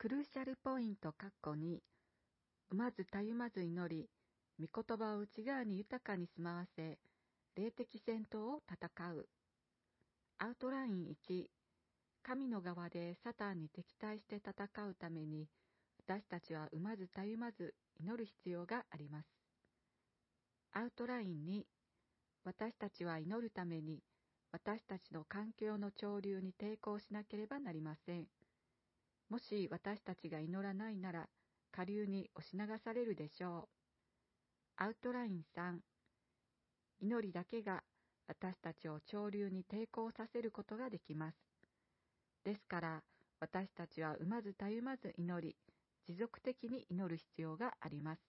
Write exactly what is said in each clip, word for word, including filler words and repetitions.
クルーシャルポイント括弧に、産まずたゆまず祈り、御言葉を内側に豊かに住まわせ、霊的戦闘を戦う。アウトラインいち、神の側でサタンに敵対して戦うために、私たちは産まずたゆまず祈る必要があります。アウトラインに、私たちは祈るために、私たちの環境の潮流に抵抗しなければなりません。もし私たちが祈らないなら、下流に押し流されるでしょう。アウトラインさん、祈りだけが私たちを潮流に抵抗させることができます。ですから、私たちは産まずたゆまず祈り、持続的に祈る必要があります。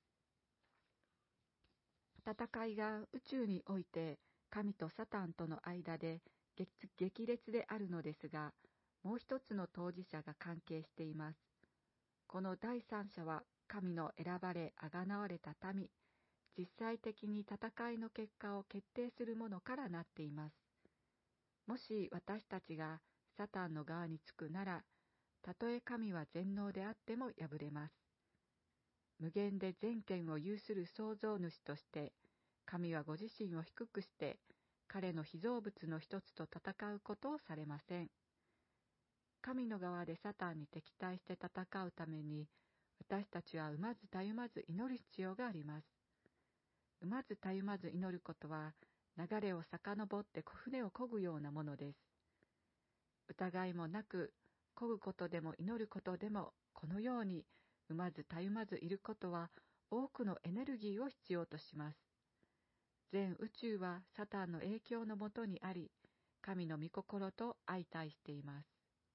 戦いが宇宙において神とサタンとの間で激烈であるのですが、もう一つの当事者が関係しています。この第三者は神の選ばれ、あがなわれた民、実際的に戦いの結果を決定するものからなっています。もし私たちがサタンの側につくなら、たとえ神は全能であっても敗れます。無限で全権を有する創造主として、神はご自身を低くして、彼の被造物の一つと戦うことをされません。神の側でサタンに敵対して戦うために、私たちは産まずたゆまず祈る必要があります。産まずたゆまず祈ることは、流れを遡って船を漕ぐようなものです。疑いもなく、漕ぐことでも祈ることでも、このように産まずたゆまずいることは、多くのエネルギーを必要とします。全宇宙はサタンの影響のもとにあり、神の御心と相対しています。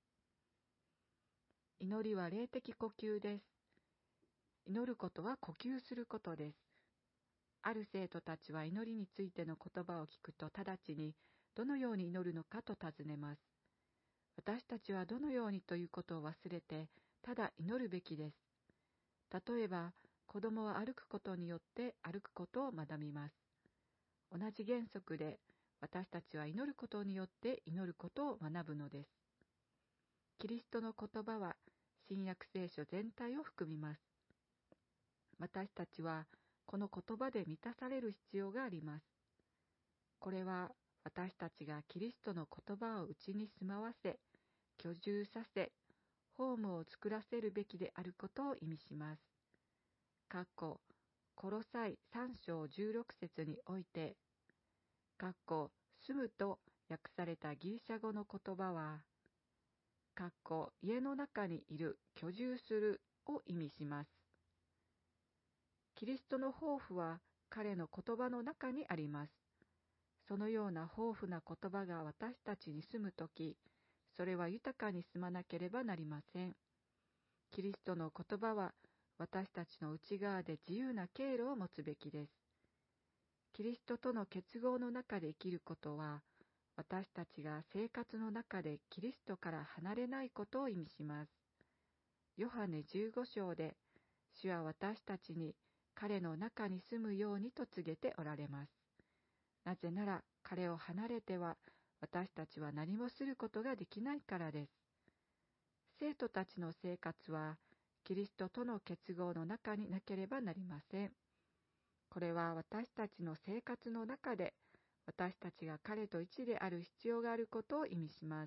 祈りは霊的呼吸です。祈ることは呼吸することです。ある生徒たちは祈りについての言葉を聞くと直ちにどのように祈るのかと尋ねます。私たちはどのようにということを忘れて、ただ祈るべきです。例えば、子供は歩くことによって歩くことを学びます。同じ原則で、私たちは祈ることによって祈ることを学ぶのです。キリストの言葉は、新約聖書全体を含みます。私たちは、この言葉で満たされる必要があります。これは、私たちがキリストの言葉を内に住まわせ、居住させ、ホームを作らせるべきであることを意味します。かっこ、コロサイさん章じゅうろく節において、かっこ、住むと訳されたギリシャ語の言葉は、かっこ、家の中にいる、居住するを意味します。キリストの豊富は彼の言葉の中にあります。そのような豊富な言葉が私たちに住むとき、それは豊かに住まなければなりません。キリストの言葉は私たちの内側で自由な経路を持つべきです。キリストとの結合の中で生きることは、私たちが生活の中でキリストから離れないことを意味します。ヨハネじゅうご章で、主は私たちに彼の中に住むようにと告げておられます。なぜなら彼を離れては私たちは何もすることができないからです。生徒たちの生活はキリストとの結合の中になければなりません。これは私たちの生活の中で私たちが彼と一である必要があることを意味します。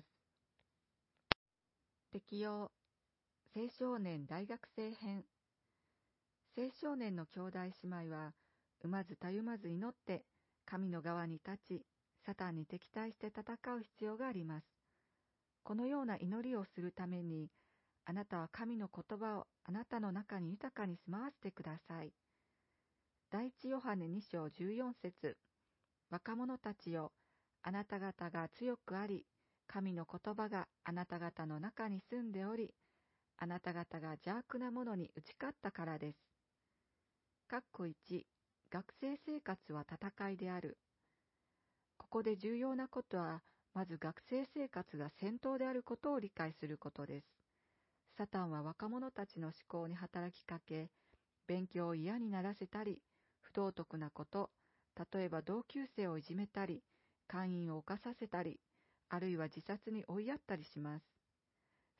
適用青少年大学生編。青少年の兄弟姉妹は産まずたゆまず祈って神の側に立ち、サタンに敵対して戦う必要があります。このような祈りをするために、あなたは神の言葉をあなたの中に豊かに住まわせてください。第一ヨハネに章じゅうよん節、若者たちよ、あなた方が強くあり、神の言葉があなた方の中に住んでおり、あなた方が邪悪なものに打ち勝ったからです。かっこいち、学生生活は戦いである。ここで重要なことは、まず学生生活が戦闘であることを理解することです。サタンは若者たちの思考に働きかけ、勉強を嫌にならせたり、不道徳なこと、例えば同級生をいじめたり、姦淫を犯させたり、あるいは自殺に追いやったりします。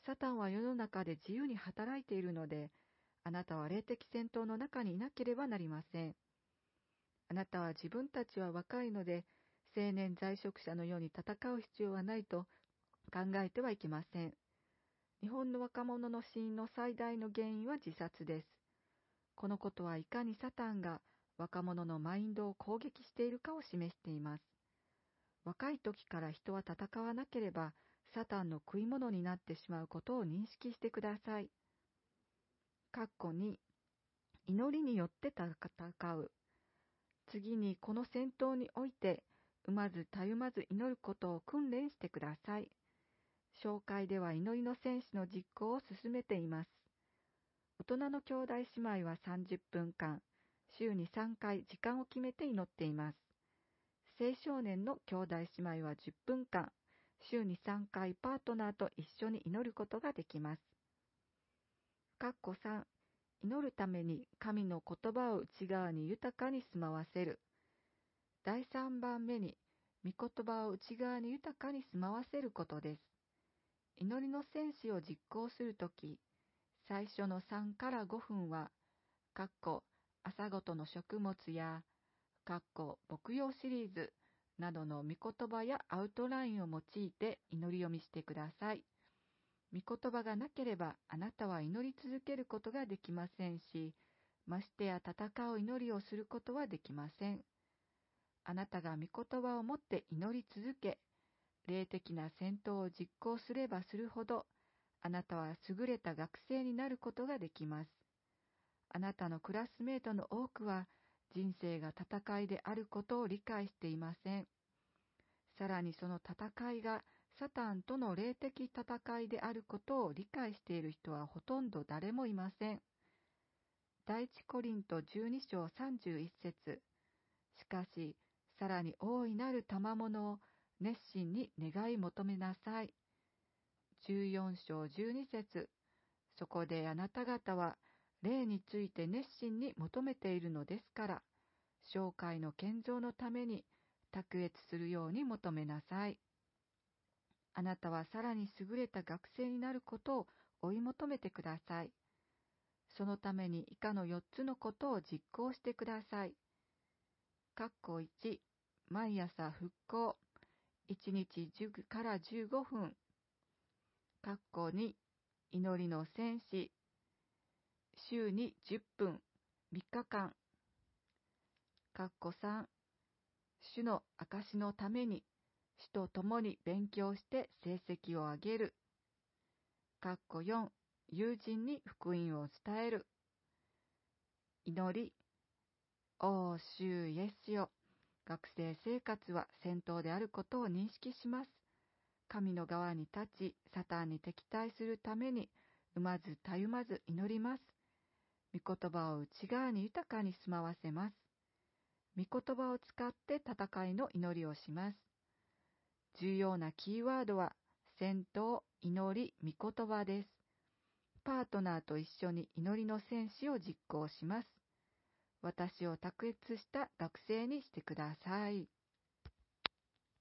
サタンは世の中で自由に働いているので、あなたは霊的戦闘の中にいなければなりません。あなたは自分たちは若いので、青年在職者のように戦う必要はないと考えてはいけません。日本の若者の死因の最大の原因は自殺です。このことはいかにサタンが若者のマインドを攻撃しているかを示しています。若い時から人は戦わなければ、サタンの食い物になってしまうことを認識してください。括弧に、祈りによって戦う。次にこの戦闘において、産まずたゆまず祈ることを訓練してください。紹介では祈りの戦士の実行を進めています。大人の兄弟姉妹はさんじゅっぷんかん、週にさんかい時間を決めて祈っています。青少年の兄弟姉妹はじゅっぷんかん、週にさんかいパートナーと一緒に祈ることができます。括弧さん、祈るために神の言葉を内側に豊かに住まわせる。だいさんばんめに、御言葉を内側に豊かに住まわせることです。祈りの戦士を実行するとき、最初のさんからごふんは、括弧朝ごとの食物や、括弧牧養シリーズなどの御言葉やアウトラインを用いて祈り読みしてください。御言葉がなければあなたは祈り続けることができませんし、ましてや戦う祈りをすることはできません。あなたが御言葉を持って祈り続け、霊的な戦闘を実行すればするほど、あなたは優れた学生になることができます。あなたのクラスメートの多くは、人生が戦いであることを理解していません。さらにその戦いがサタンとの霊的戦いであることを理解している人はほとんど誰もいません。第一コリントじゅうに章さんじゅういち節。しかし、さらに大いなる賜物を熱心に願い求めなさい。じゅうよん章じゅうに節。そこであなた方は霊について熱心に求めているのですから、教会の建造のために卓越するように求めなさい。あなたはさらに優れた学生になることを追い求めてください。そのために以下のよっつのことを実行してください。括弧いち、毎朝復興、いちにちじゅうからじゅうごふん。括弧に、祈りの戦士、週にじゅっぷん、みっかかん。括弧さん、主の証のために、主と共に勉強して成績を上げる。括弧よん、友人に福音を伝える。祈り、おー主イエスよ、学生生活は戦闘であることを認識します。神の側に立ち、サタンに敵対するために、産まずたゆまず祈ります。御言葉を内側に豊かに住まわせます。御言葉を使って戦いの祈りをします。重要なキーワードは、戦闘、祈り、御言葉です。パートナーと一緒に祈りの戦士を実行します。私を卓越した学生にしてください。